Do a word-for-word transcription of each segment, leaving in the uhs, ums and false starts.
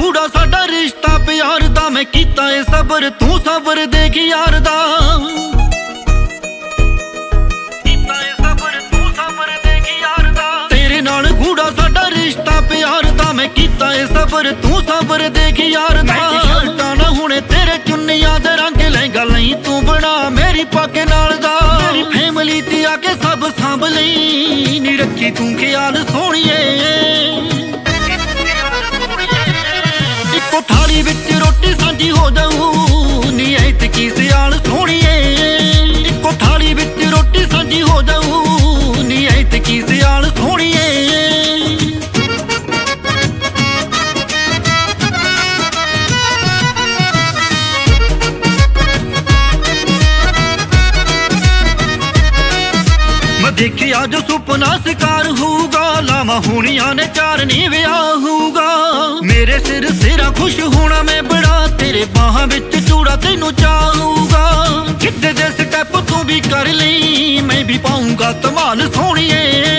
ਗੂੜਾ ਸਾਡਾ ਰਿਸ਼ਤਾ ਪਿਆਰ ਦਾ, ਮੈਂ ਕੀਤਾ ਏ ਸਬਰ ਤੂੰ ਸਬਰ ਦੇਖ ਯਾਰ ਦਾ। ਕੀਤਾ ਏ ਸਬਰ ਤੂੰ ਸਬਰ ਦੇਖ ਯਾਰ ਦਾ, ਤੇਰੇ ਨਾਲ ਗੂੜਾ ਸਾਡਾ ਰਿਸ਼ਤਾ ਪਿਆਰ ਦਾ, ਮੈਂ ਕੀਤਾ ਏ ਸਬਰ ਤੂੰ ਸਬਰ ਦੇਖ ਯਾਰ ਦਾ। ਸ਼ਰਟਾਂ ਨਾ ਹੁਣੇ ਤੇਰੇ ਚੁੰਨੀਆਂ ਦੇ ਰੰਗ ਲਹਿੰਗਾ ਲਈ ਤੂੰ ਬਣਾ ਮੇਰੀ ਪੱਗ ਨਾਲ ਦਾ। ਮੇਰੀ ਫੈਮਿਲੀ ਤੇ ਆ ਕੇ ਸਭ ਸਾਂਭ ਲਈ, ਨੀ ਰੱਖੀ ਤੂੰ ਖਿਆਲ ਸੋਹਣੀਏ। ਇੱਕੋ ਥਾਲੀ ਵਿੱਚ ਰੋਟੀ ਸਾਂਝੀ ਹੋ ਜਾਊ, ਨੀ ਐਤਕੀ ਸਿਆਲ ਸੋਹਣੀਏ। ਇੱਕੋ ਥਾਲੀ ਵਿੱਚ ਰੋਟੀ ਸਾਂਝੀ ਹੋ ਜਾਊ, ਨੀ ਐਤਕੀ ਸਿਆਲ ਸੋਹਣੀਏ। ਮੈਂ ਦੇਖਿਆ ਜੋ ਸੁਪਨਾ ਸ਼ਿਕਾਰ ਹੋਊਗਾ, ਲਾਵਾਂ ਹੋਣੀਆਂ ਨੇ ਚਾਰ ਨੀ ਵਿਆਹ ਹੋਊਗਾ। ਮੇਰੇ ਸਿਰ ਸਿਰਾ ਖੁਸ਼ ਹੋਣਾ ਮੈਂ ਬੜਾ, ਤੇਰੇ ਬਾਹਾਂ ਵਿੱਚ ਚੂੜਾ ਤੈਨੂੰ ਚਾਹੂਗਾ। ਕਿੱਦੇ ਦੇ ਸਟੈਪ ਤੂੰ ਵੀ ਕਰ ਲਈ, ਮੈਂ ਵੀ ਪਾਉਂਗਾ ਧਮਾਲ ਸੋਹਣੀਏ।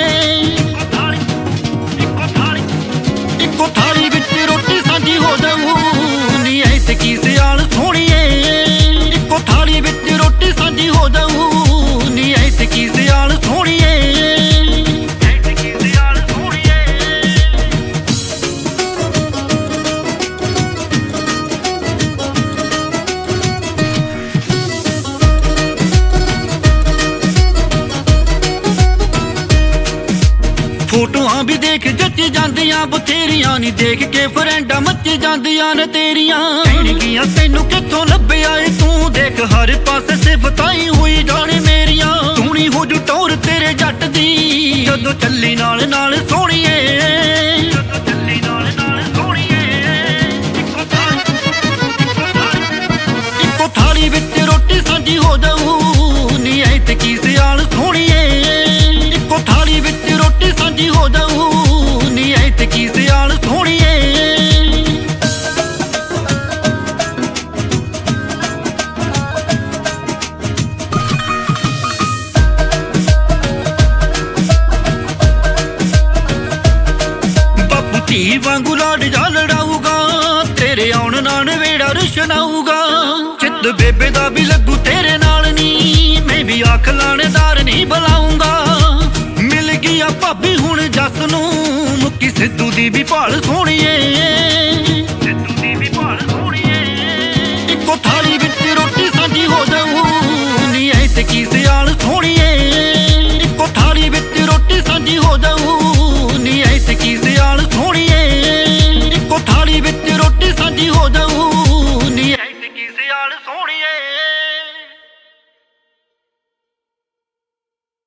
ਇੱਕੋ ਥਾਲੀ ਵਿੱਚ ਰੋਟੀ ਸਾਂਝੀ ਹੋ ਜਾਊ, ਨੀ ਐਤਕੀ ਸਿਆਲ ਸੋਹਣੀਏ। ਇੱਕੋ ਥਾਲੀ ਵਿੱਚ ਰੋਟੀ ਸਾਂਝੀ ਹੋ ਜਾਊ, ਨੀ ਐਤਕੀ ਸਿਆਲ ਸੋਹਣੀਏ। ਫੋਟੋਆਂ ਵੀ ਦੇਖ ਜੱਜ ਜਾਂਦੀਆਂ ਬਥੇਰੀਆਂ, ਨੀ ਦੇਖ ਕੇ ਫਰੈਂਡਾਂ ਮੱਚ ਜਾਂਦੀਆਂ ਨੇ ਤੇਰੀਆਂ। ਕਹਿਣਗੀਆਂ ਤੈਨੂੰ ਕਿੱਥੋਂ ਲੱਭਿਆ ਏ ਤੂੰ, ਦੇਖ ਹਰ ਪਾਸੇ ਸਿਫਤਾਂ ਹੀ ਹੋਈ ਜਾਣੇ ਮੇਰੀਆਂ। ਤੂੰ ਨੀ ਹੋ ਜੂ ਟੌਰ ਤੇਰੇ ਜੱਟ ਦੀ, ਜਦੋਂ ਚੱਲੀ ਨਾਲ ਨਾਲ ਸੋਹਣੀਏ। ਜਦੋਂ ਚੱਲੀ ਨਾਲ ਨਾਲ ਸੋਹਣੀਏ। ਇੱਕੋ ਥਾਲੀ ਇੱਕੋ ਥਾਲੀ ਵਿੱਚ ਰੋਟੀ ਸਾਂਝੀ ਹੋ ਜਾਊ, ਨੀ ਐਤਕੀ ਸਿਆਲ ਸੋਹਣੀਏ। ਇੱਕੋ ਥਾਲੀ ਵਿੱਚ ਰੋਟੀ ਸਾਂਝੀ ਹੋ ਜਾਊ, ਨੀ ਐਤਕੀ ਸਿਆਲ ਸੋਹਣੀਏ। ਬਾਪੂ ਧੀ ਵਾਂਗੂ ਲਾਡ ਜਾ ਲੜਾਊਗਾ, ਤੇਰੇ ਆਉਣ ਨਾਲ ਵੇੜਾ ਰੁਸ਼ਨ ਆਊਗਾ। ਚਿੱਤ ਬੇਬੇ ਦਾ ਵੀ ਲੱਗੂ ਤੇਰੇ ਨਾਲ ਨੀ, ਮੈਂ ਵੀ ਅੱਖ ਲਾਣੇਦਾਰ ਨਹੀਂ ਬੁਲਾਊਂਗਾ। ਮਿਲ ਗਿਆ ਭਾਬੀ ਹੁਣ ਜੱਸ ਨੂੰ, ਮੁੱਕੀ ਸਿੱਧੂ ਦੀ ਵੀ ਭਾਲ ਸੋਹਣੀਏ। ਸਿੱਧੂ ਦੀ ਵੀ ਭਾਲ ਸੋਹਣੀਏ। ਇੱਕੋ ਥਾਲੀ ਵਿੱਚ ਰੋਟੀ ਸਾਂਝੀ ਹੋ ਜਾਊ, ਨੀ ਐਤਕੀ